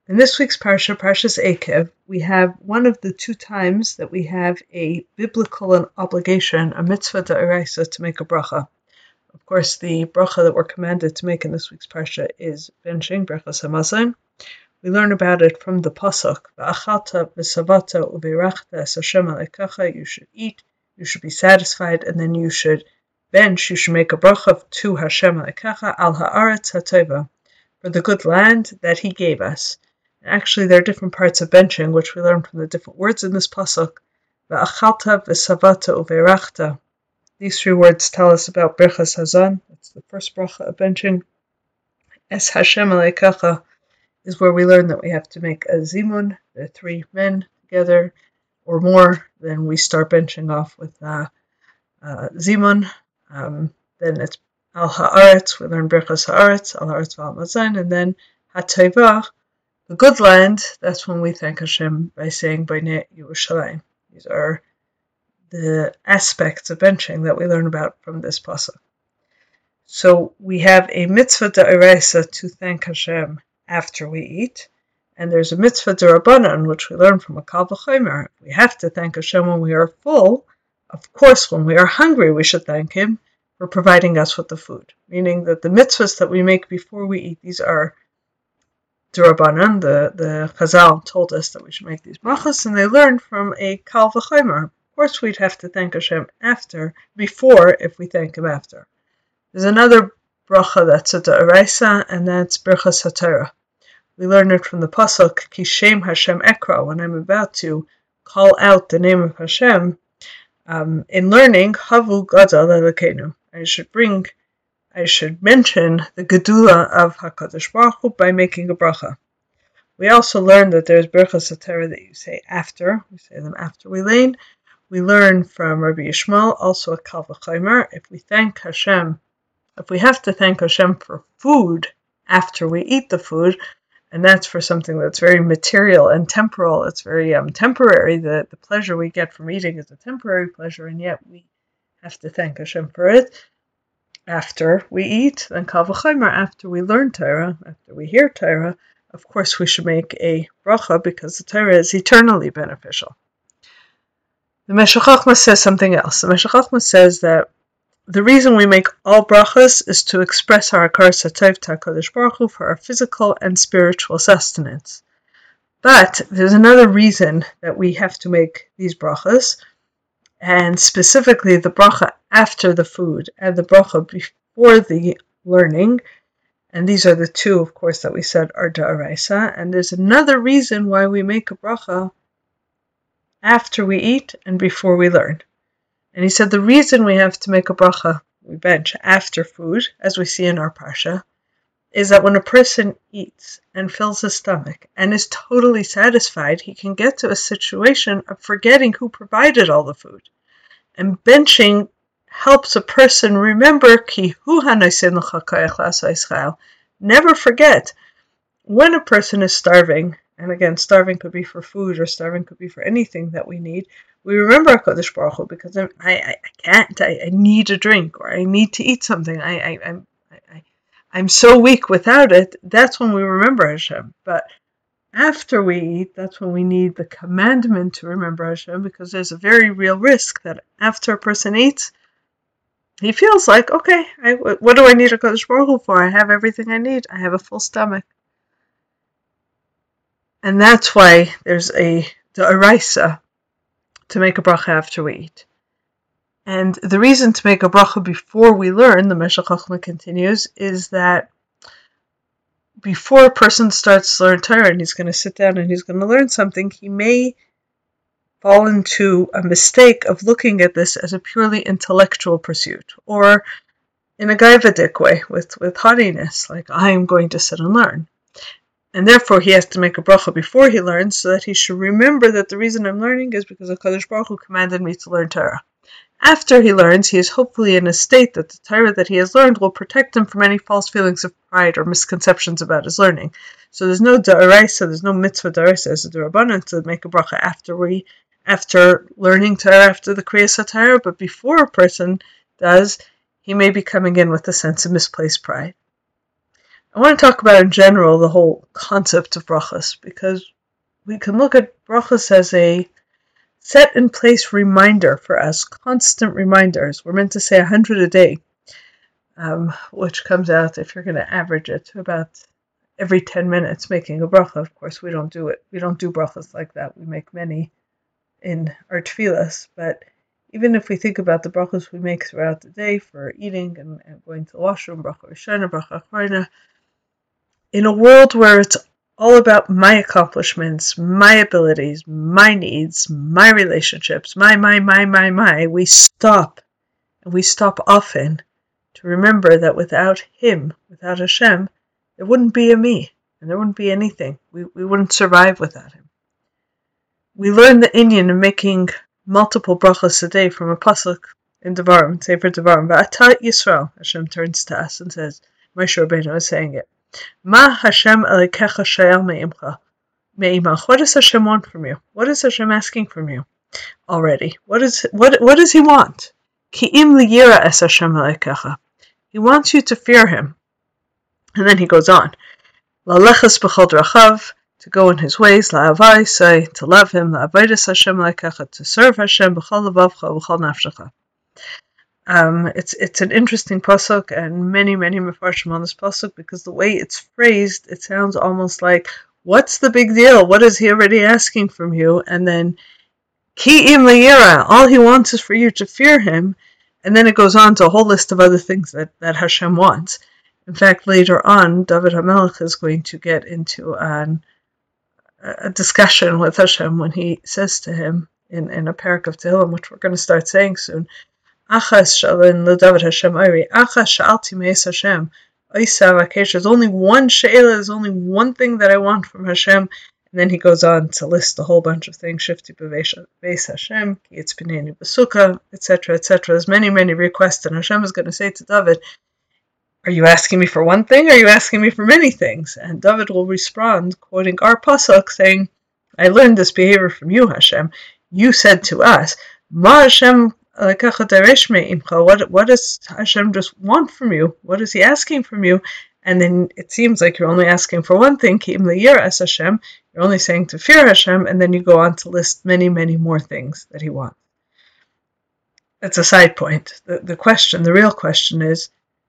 In this week's parsha, Parshas Eikev, we have one of the two times that we have a biblical obligation, a mitzvah d'oraisa, to make a bracha. Of course, the bracha that we're commanded to make in this week's parsha is benching, brachas hamazon. We learn about it from the pasuk, v'achalta v'savata u'veirachta es Hashem alekecha. You should eat, you should be satisfied, and then you should bench, you should make a bracha to Hashem alekecha al ha'aretz hatova, for the good land that He gave us. Actually, there are different parts of benching, which we learn from the different words in this pasuk. V'achalta v'savata u'veirachta. These three words tell us about Birchas Hazan. That's the first bracha of benching. Es Hashem alekecha is where we learn that we have to make a zimun, the three men together, or more. Then we start benching off with zimun. Then it's al ha'aretz. We learn Birchas ha'aretz, al ha'aretz v'al mazon, and then hateva, the good land. That's when we thank Hashem by saying Bnei Yerushalayim. These are the aspects of benching that we learn about from this pasuk. So we have a mitzvah d'oraisa to thank Hashem after we eat, and there's a mitzvah d'Rabbanan, which we learn from a Kal V'chomer. We have to thank Hashem when we are full. Of course, when we are hungry, we should thank Him for providing us with the food. Meaning that the mitzvahs that we make before we eat, these are d'Rabbanan. The Chazal told us that we should make these brachas, and they learned from a Kal V'chomer. Of course, we'd have to thank Hashem before, if we thank Him after. There's another bracha that's a d'oraisa, and that's Birchas HaTorah. We learn it from the pasuk, Ki Shem Hashem Ekra, when I'm about to call out the name of Hashem. In learning, Havu Gadol Elokeinu, I should mention the Gedula of HaKadosh Baruch Hu by making a bracha. We also learn that there's Birchas HaTorah that you say after. We say them after we learn. We learn from Rabbi Yishmael, also a Kal V'chomer, if we have to thank Hashem for food after we eat the food, and that's for something that's very material and temporal, it's very temporary, the pleasure we get from eating is a temporary pleasure, and yet we have to thank Hashem for it after we eat. Then Kal V'chomer, after we learn Torah, after we hear Torah, of course we should make a bracha because the Torah is eternally beneficial. The Meshech Chochmah says something else. The Meshech Chochmah says that the reason we make all brachas is to express our hakaras hatov to HaKadosh Baruch Hu for our physical and spiritual sustenance. But there's another reason that we have to make these brachas, and specifically the bracha after the food and the bracha before the learning. And these are the two, of course, that we said are d'oraisa. And there's another reason why we make a bracha after we eat and before we learn. And he said the reason we have to make a bracha, we bench after food, as we see in our parsha, is that when a person eats and fills his stomach and is totally satisfied, he can get to a situation of forgetting who provided all the food. And benching helps a person remember ki hu hanosin l'cha koach la'aseh chayil. Never forget when a person is starving. And again, starving could be for food or starving could be for anything that we need. We remember HaKadosh Baruch Hu because I can't, I need a drink or I need to eat something. I'm so weak without it. That's when we remember Hashem. But after we eat, that's when we need the commandment to remember Hashem, because there's a very real risk that after a person eats, he feels like, okay, what do I need HaKadosh Baruch Hu for? I have everything I need. I have a full stomach. And that's why there's a d'oraisa to make a bracha after we eat. And the reason to make a bracha before we learn, the Meshech Chochmah continues, is that before a person starts to learn Torah and he's going to sit down and he's going to learn something, he may fall into a mistake of looking at this as a purely intellectual pursuit, or in a gaivadik way, with haughtiness, like I am going to sit and learn. And therefore, he has to make a bracha before he learns, so that he should remember that the reason I'm learning is because HaKadosh Baruch Hu commanded me to learn Torah. After he learns, he is hopefully in a state that the Torah that he has learned will protect him from any false feelings of pride or misconceptions about his learning. So there's no d'oraisa, there's no mitzvah d'oraisa as a d'Rabbanan to make a bracha after learning Torah, after the Kriyas HaTorah, but before a person does, he may be coming in with a sense of misplaced pride. I want to talk about in general the whole concept of brachas, because we can look at brachas as a set in place reminder for us, constant reminders. We're meant to say 100 a day, which comes out, if you're going to average it, to about every 10 minutes making a bracha. Of course, we don't do it. We don't do brachas like that. We make many in our tefillas, but even if we think about the brachas we make throughout the day for eating and going to the washroom, bracha rishona, bracha achrona, in a world where it's all about my accomplishments, my abilities, my needs, my relationships, my, we stop, and we stop often to remember that without Him, without Hashem, there wouldn't be a me, and there wouldn't be anything. We wouldn't survive without Him. We learn the inyan of making multiple brachas a day from a pasuk in Devarim, Sefer Devarim. V'ata Yisrael, Hashem turns to us and says, Moshe Rabbeinu is saying it, Ma Hashem Elokecha she'el me'imach. What does Hashem want from you? What is Hashem asking from you already? What does He want? Ki im liyira es Hashem Elokecha. He wants you to fear Him. And then he goes on, La'alechas b'chol drachav, to go in His ways, la'avai, to love Him, la'avodas Hashem Elokecha, to serve Hashem b'chol levavcha b'chol nafshecha. It's an interesting pasuk, and many mefarshim on this pasuk, because the way it's phrased, it sounds almost like, what's the big deal? What is He already asking from you? And then, ki im liyira, all He wants is for you to fear Him. And then it goes on to a whole list of other things that Hashem wants. In fact, later on, David HaMelech is going to get into a discussion with Hashem when he says to him in a parak of Tehillim, which we're going to start saying soon, Achas shalin l'David Hashem oiri, Achas sha'alti me'es Hashem, oisa v'akesh, there's only one she'ela, there's only one thing that I want from Hashem. And then he goes on to list a whole bunch of things, Shifti b'veis Hashem, ki it's b'nei b'sukkah, etc., etc. There's many requests, and Hashem is going to say to David, are you asking me for one thing, or are you asking me for many things? And David will respond, quoting our pasuk, saying, I learned this behavior from you, Hashem. You said to us, Ma Hashem Elokecha daresh me'imcha, what does Hashem just want from you? What is He asking from you? And then it seems like you're only asking for one thing, ki im liyira es Hashem, you're only saying to fear Hashem, and then you go on to list many more things that He wants. That's a side point. The real question is,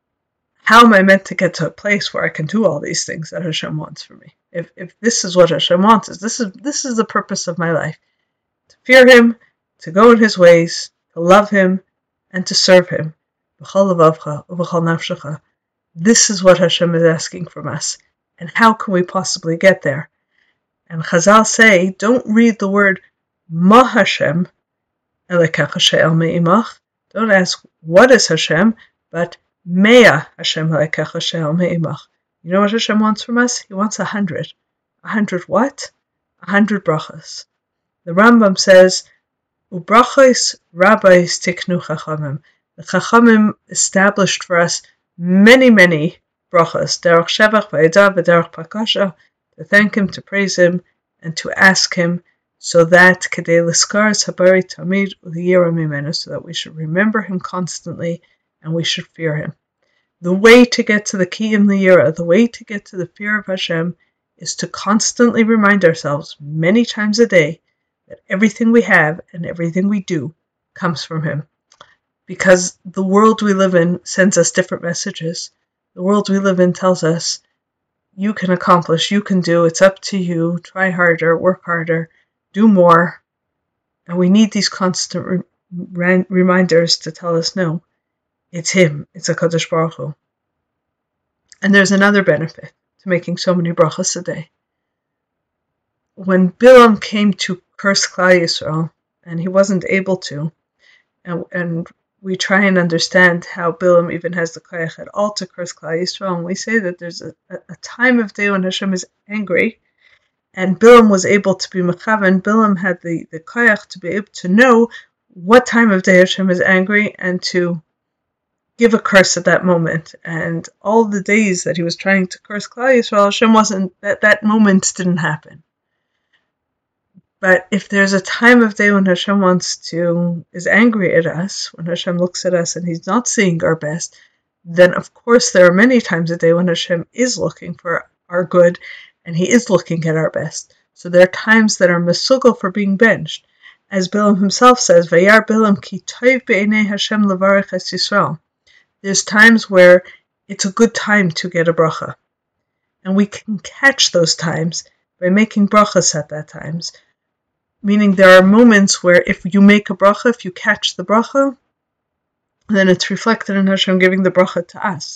how am I meant to get to a place where I can do all these things that Hashem wants from me? If this is what Hashem wants, this is the purpose of my life, to fear Him, to go in His ways, to love Him, and to serve Him. B'chol levavcha u'b'chol nafshecha. This is what Hashem is asking from us, and how can we possibly get there? And Chazal say, don't read the word Ma Hashem Elokecha she'el me'imach. Don't ask what is Hashem, but Mea Hashem Elokecha she'el me'imach. You know what Hashem wants from us? He wants 100. 100 what? 100 brachas. The Rambam says, Ubrachos rabbis tiknu chachamim. The chachamim established for us many brachas, derech shevach v'edah v'derech pakasha, to thank Him, to praise Him, and to ask Him, so that kedei l'skaras habari tamid u'liyira mimenu, so that we should remember Him constantly, and we should fear Him. The way to get to the ki im liyira, the way to get to the fear of Hashem, is to constantly remind ourselves many times a day that everything we have and everything we do comes from Him. Because the world we live in sends us different messages. The world we live in tells us, you can accomplish, you can do, it's up to you, try harder, work harder, do more. And we need these constant reminders to tell us, no, it's Him, it's HaKadosh Baruch Hu. And there's another benefit to making so many brachas a day. When Bilam came to curse Klal Yisrael, and he wasn't able to, and we try and understand how Bilam even has the koyach at all to curse Klal Yisrael, and we say that there's a time of day when Hashem is angry, and Bilam was able to be mechavan. Bilam had the koyach to be able to know what time of day Hashem is angry, and to give a curse at that moment. And all the days that he was trying to curse Klal Yisrael, Hashem wasn't, that moment didn't happen. But if there's a time of day when Hashem is angry at us, when Hashem looks at us and He's not seeing our best, then of course there are many times a day when Hashem is looking for our good and He is looking at our best. So there are times that are mesugal for being benched. As Bilam himself says, Vayar Bilam ki toiv be'enei Hashem levarech es Yisrael. There's times where it's a good time to get a bracha. And we can catch those times by making brachas at that times. Meaning there are moments where if you make a bracha, if you catch the bracha, then it's reflected in Hashem giving the bracha to us.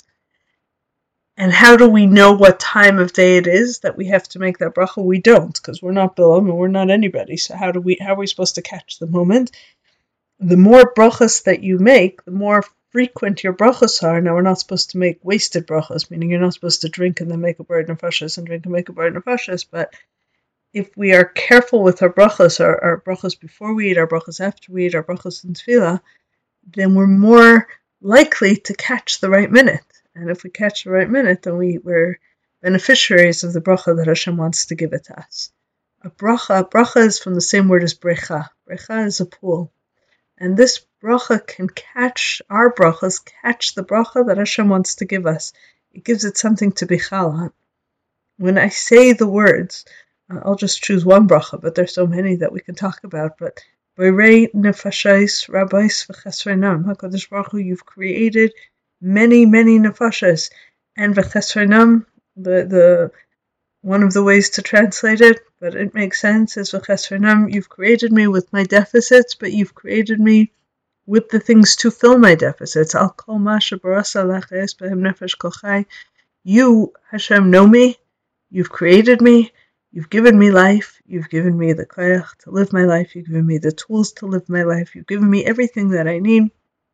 And how do we know what time of day it is that we have to make that bracha? We don't, because we're not Bilam and we're not anybody. So how are we supposed to catch the moment? The more brachas that you make, the more frequent your brachas are. Now, we're not supposed to make wasted brachas, meaning you're not supposed to drink and then make a bird nefashos and drink and make a bird nefashos. But if we are careful with our brachas before we eat, our brachas after we eat, our brachas in tefillah, then we're more likely to catch the right minute. And if we catch the right minute, then we're beneficiaries of the bracha that Hashem wants to give it to us. A bracha is from the same word as brecha. Brecha is a pool. And this bracha can catch our brachas, catch the bracha that Hashem wants to give us. It gives it something to be chal on. When I say the words, I'll just choose one bracha, but there's so many that we can talk about. But Borei nefashos rabos v'chesronam, HaKadosh Baruch Hu, you've created many, many nefashos, and v'chesronam, the one of the ways to translate it, but it makes sense, is v'chesronam, you've created me with my deficits, but you've created me with the things to fill my deficits. Al kol ma shebarasa lachayis b'hem nefesh kol chai. You, Hashem, know me. You've created me. You've given me life. You've given me the koyach to live my life. You've given me the tools to live my life. You've given me everything that I need.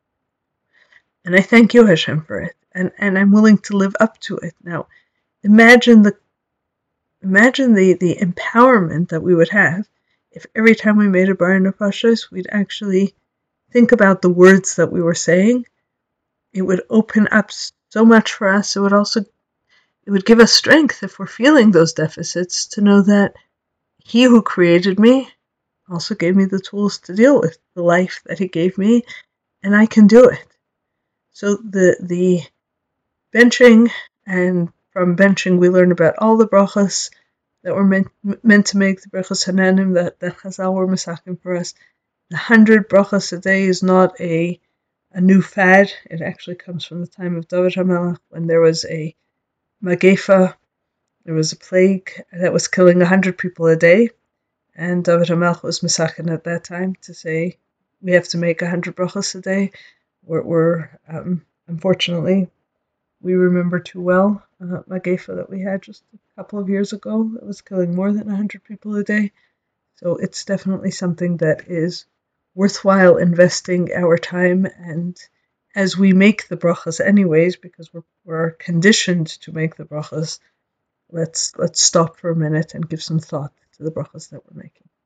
And I thank you, Hashem, for it. And I'm willing to live up to it. Now, imagine the empowerment that we would have if every time we made a bar nefashos, we'd actually think about the words that we were saying. It would open up so much for us. It would give us strength if we're feeling those deficits to know that He who created me also gave me the tools to deal with the life that He gave me, and I can do it. So the benching, and from benching we learn about all the brachas that were meant to make the brachas hananim that Chazal were masakim for us. The 100 brachas a day is not a new fad. It actually comes from the time of David HaMelech, when there was a Magefa, there was a plague that was killing 100 people a day, and David HaMelech was masakin at that time to say we have to make 100 brachas a day. We're unfortunately, we remember too well Magefa that we had just a couple of years ago that was killing more than 100 people a day. So it's definitely something that is worthwhile investing our time, and as we make the brachas anyways, because we're conditioned to make the brachas, let's stop for a minute and give some thought to the brachas that we're making.